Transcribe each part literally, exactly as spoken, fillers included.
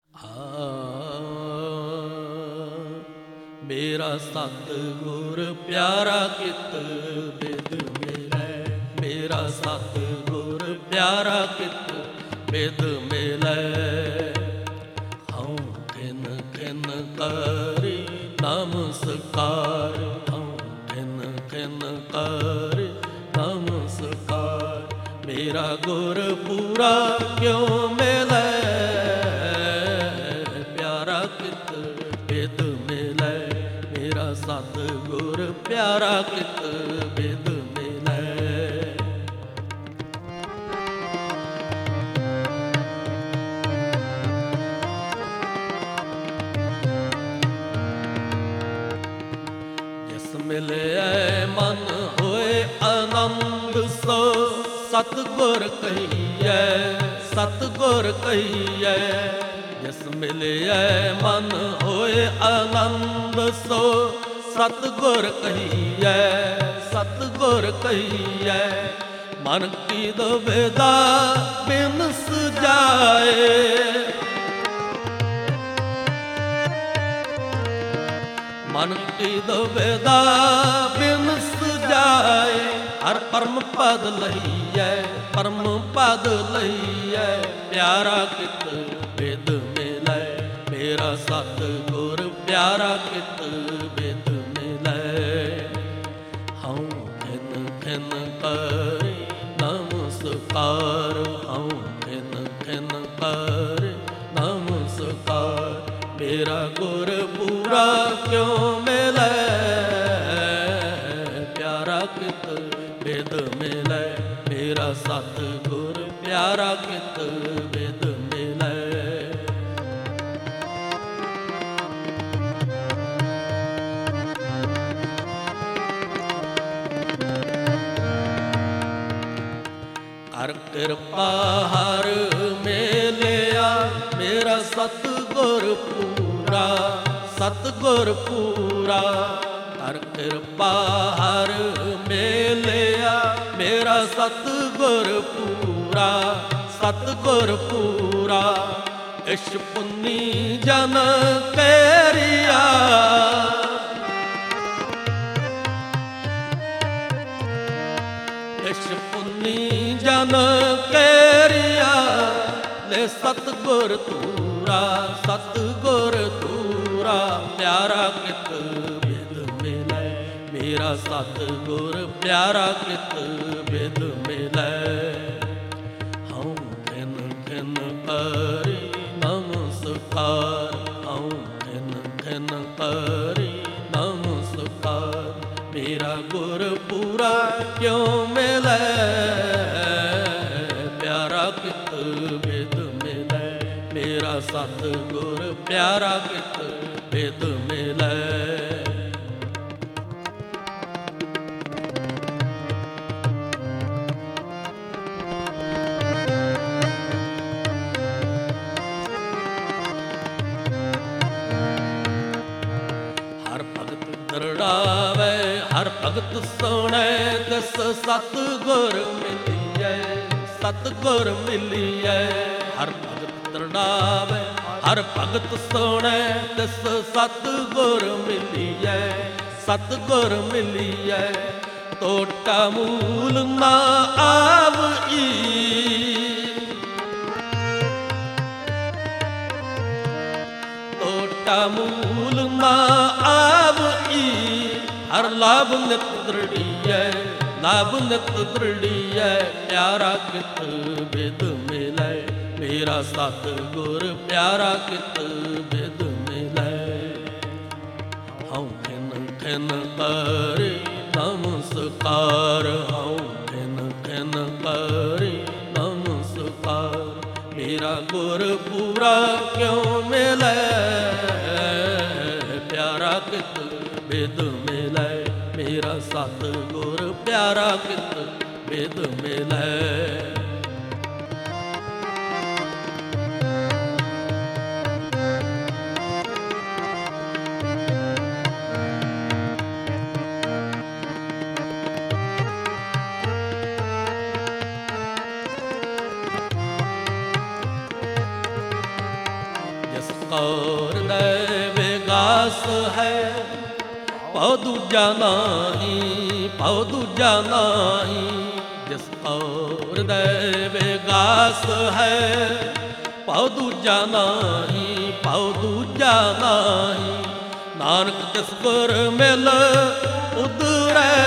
ਆ ਮੇਰਾ ਸਤਿਗੁਰ ਪਿਆਰਾ ਕਿਤ ਬਿਦ ਮਿਲੈ, ਮੇਰਾ ਸਤਿਗੁਰ ਪਿਆਰਾ ਕਿਤ ਬਿਦ ਮਿਲੈ। ਹਉ ਖਿਨ ਖਿਨ ਕਰਿ ਨਮਸਕਾਰ, ਹਉ ਖਿਨ ਖਿਨ ਕਰਿ ਨਮਸਕਾਰ। ਮੇਰਾ ਗੁਰ ਪੂਰਾ ਕਿਉ ਮਿਲੈ, ਪਿਆਰਾ ਕਿਤ ਬਿਦ ਮਿਲੈ। ਮੇਰਾ ਸਤਿਗੁਰ ਪਿਆਰਾ ਕਿਤ ਬਿਦ ਮਿਲੈ। ਜਿਸ ਮਿਲਿਆ ਮਨ ਹੋਏ ਆਨੰਦ, ਸੋ ਸਤਿਗੁਰ ਕਹੀਐ, ਸਤਿਗੁਰ ਕਹੀਐ। ਜਿਸ ਮਿਲਿਆ ਮਨ ਹੋਏ ਆਨੰਦ, ਸੋ ਸਤਿਗੁਰ ਕਹੀਐ, ਸਤਿਗੁਰ ਕਹੀਐ। ਮਨ ਕੀ ਦੁਬਿਧਾ ਬਿਨਸ ਜਾਏ, ਮਨ ਕੀ ਦੁਬਿਧਾ ਬਿਨਸ ਜਾਏ। ਹਰ ਪਰਮ ਪਦ ਲਈਐ, ਪਰਮ ਪਦ ਲਈਐ। ਪਿਆਰਾ ਕਿਤ ਬਿਦ ਮਿਲੈ, ਮੇਰਾ ਸਤਿਗੁਰ ਪਿਆਰਾ ਕਿਤ ਬਿਦ ਮਿਲੈ। ਹਉ ਖਿਨ ਖਿਨ ਕਰਿ ਨਮਸਕਾਰ, ਹਉ ਖਿਨ ਖਿਨ ਕਰਿ ਨਮਸਕਾਰ। ਮੇਰਾ ਗੁਰ ਪੂਰਾ ਕਿਉ ਮਿਲੈ, ਪਿਆਰਾ ਕਿਤ ਬਿਦ ਮਿਲੈ। ਮੇਰਾ ਸਤਿਗੁਰ ਪਿਆਰਾ ਕਿਤ ਬਿਦ ਮਿਲੈ। ਕਰ ਕਿਰਪਾ ਹਰ ਮੇਲਿਆ, ਮੇਰਾ ਸਤਿਗੁਰ ਪੂਰਾ, ਸਤਿਗੁਰ ਪੂਰਾ। ਕਰ ਕਿਰਪਾ ਹਰ ਮੇਲਿਆ, ਮੇਰਾ ਸਤਿਗੁਰ ਪੂਰਾ, ਸਤਿਗੁਰ ਪੂਰਾ। ਇਸ਼ ਪੁੰਨੀ ਜਨ ਕੇਰਿਆ, ਇਸ਼ ਪੁੰਨੀ ਜਨ ਕੇਰਿਆ। ਲੈ ਸਤਿਗੁਰ ਤੂਰਾ, ਸਤਿਗੁਰ ਤੂਰਾ। ਪਿਆਰਾ ਕਿਤ ਬਿਦ ਮਿਲੈ, ਮੇਰਾ ਸਤਿਗੁਰ ਪਿਆਰਾ ਕਿਤ ਬਿਦ ਮਿਲੈ। ਹਉ ਖਿਨ ਖਿਨ ਕਰਿ ਨਮਸਕਾਰ, ਹਉ ਖਿਨ ਖਿਨ ਕਰਿ ਨਮਸਕਾਰ। ਮੇਰਾ ਗੁਰ ਪੂਰਾ ਕਿਉ ਮਿਲੈ, ਪਿਆਰਾ ਕਿਤ ਬਿਦ ਮਿਲੈ। ਮੇਰਾ ਸਤਿਗੁਰ ਪਿਆਰਾ ਕਿਤ ਬਿਦ ਮਿਲੈ। ਹਰ ਭਗਤ ਦਰੜਾਵੇ, ਹਰ ਭਗਤ ਸੁਣੈ। ਤਿਸ ਸਤਿਗੁਰ ਮਿਲੀਐ, ਸਤਿਗੁਰ ਮਿਲੀਐ। ਹਰ ਭਗਤ ਦਰੜਾਵੇ, ਹਰ ਭਗਤ ਸੁਣੈ। ਤਿਸ ਸਤਿਗੁਰ ਮਿਲੀਐ, ਸਤਿਗੁਰ ਮਿਲੀਐ। ਟੋਟਾ ਮੂਲ ਨਾ ਆਵਈ, ਟੋਟਾ ਮੂਲ ਨਾ ਆਵਈ। ਹਰ ਲਾਭ ਨਿਤ ਦ੍ਰਿੜੀਐ, ਲਾਭ ਨਿਤ ਦ੍ਰਿੜੀਐ। ਪਿਆਰਾ ਕਿਤ ਬਿਦ ਮਿਲੈ, ਮੇਰਾ ਸਤਿਗੁਰ ਪਿਆਰਾ ਕਿਤ ਬਿਦ ਮਿਲੈ। ਹਉ ਖਿਨ ਖਿਨ ਕਰਿ ਨਮਸਕਾਰ, ਹਉ ਖਿਨ ਖਿਨ ਕਰਿ ਨਮਸਕਾਰ। ਮੇਰਾ ਗੁਰ ਪੂਰਾ ਕਿਉ ਮਿਲੈ, ਪਿਆਰਾ ਕਿਤ ਬਿਦ ਮਿਲੈ। ਮੇਰਾ ਸਤਿਗੁਰ ਪਿਆਰਾ ਕਿਤ ਬਿਦ ਮਿਲੈ। ਕੌਰ ਦੇ ਵਿਗਾਸ ਹੈ, ਭਉ ਦੂਜਾ ਨਾਹੀ, ਭਉ ਦੂਜਾ ਨਾਹੀ। ਜਿਸ ਕੌਰ ਦੇ ਵਿਗਾਸ ਹੈ, ਭਉ ਦੂਜਾ ਨਾਹੀ, ਭਉ ਦੂਜਾ ਨਾਹੀ। ਨਾਨਕ ਤਿਸ ਗੁਰ ਮਿਲ ਉਧਰੈ,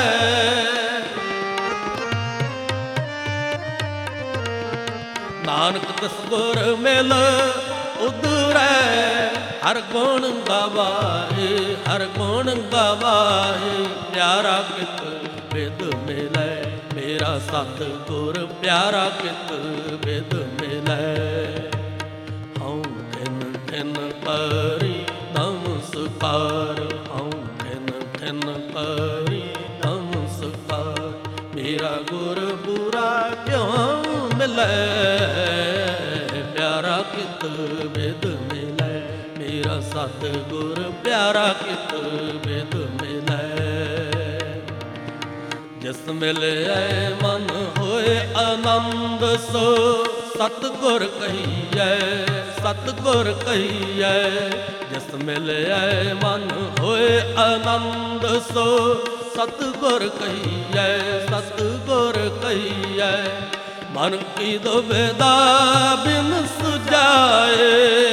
ਨਾਨਕ ਤਿਸ ਗੁਰ ਮਿਲ ਉਧਰੈ। ਹਰ ਗੁਣ ਗਵਾਏ, ਹਰ ਗੁਣ ਗਵਾਏ। ਪਿਆਰਾ ਕਿਤ ਬਿਦ ਮਿਲੈ, ਮੇਰਾ ਸਤਿ ਗੁਰ ਪਿਆਰਾ ਕਿਤ ਬਿਦ ਮਿਲੈ। ਹਉ ਖਿਨ ਖਿਨ ਕਰੀ ਨਮਸਕਾਰ, ਹਉ ਖਿਨ ਖਿਨ ਕਰੀ ਨਮਸਕਾਰ। ਮੇਰਾ ਗੁਰ ਬੁਰਾ ਕਿਉ ਮਿਲੈ, ਪਿਆਰਾ ਕਿਤ ਬਿਦ ਮਿਲੈ। ਮੇਰਾ ਸਤਿ ਗੁਰ ਪਿਆਰਾ ਕਿਤ ਬਿਦ ਮਿਲੈ। ਜਿਸ ਮਿਲਿਐ ਮਨ ਹੋਏ ਆਨੰਦ, ਸੋ ਸਤਿਗੁਰ ਕਹੀਐ, ਸਤਿਗੁਰ ਕਹੀਐ। ਜਿਸ ਮਿਲਿਐ ਮਨ ਹੋਏ ਆਨੰਦ, ਸੋ ਸਤਿਗੁਰ ਕਹੀਐ, ਸਤਿਗੁਰ ਕਹੀਐ। ਮਨ ਕੀ ਦੁਬਿਧਾ ਬਿਨ ਸੁਝਾਏ,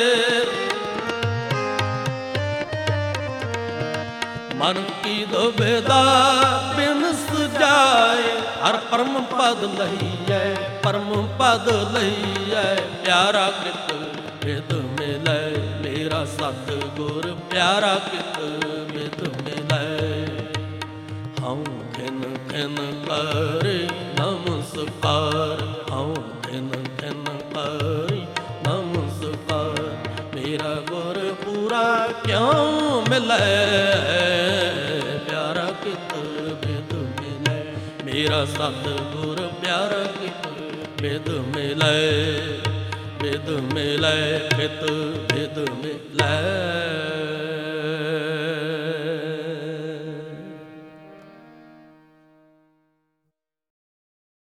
ਮਨ ਕੀ ਦੁਬਿਧਾ ਬਿਨ ਸੁਝਾਏ। ਹਰ ਪਰਮ ਪਦ ਲਈਐ, ਪਰਮ ਪਦ ਲਈਐ। ਪਿਆਰਾ ਕਿਤ ਬਿਦ ਮਿਲੈ, ਮੇਰਾ ਸਤਿ ਗੁਰ ਪਿਆਰਾ ਕਿਤ ਬਿਦ ਮਿਲੈ। ਹਉ ਖਿਨ ਖਿਨ ਕਰੀ ਨਮਸਕਾਰ, ਹਉ ਖਿਨ ਖਿਨ ਕਰੀ ਨਮਸਕਾਰ। ਮੇਰਾ ਗੁਰ ਪੂਰਾ ਕਿਉ ਮਿਲੈ, ਪਿਆਰਾ ਕਿਤ ਬਿਦ ਮਿਲੈ। ਮੇਰਾ ਸਤਿ ਗੁਰ ਪਿਆਰਾ ਕਿਤ ਬਿਦ ਮਿਲੈ, ਬਿਦ ਮਿਲੈ ਕਿਤ ਬਿਦ ਮਿਲੈ।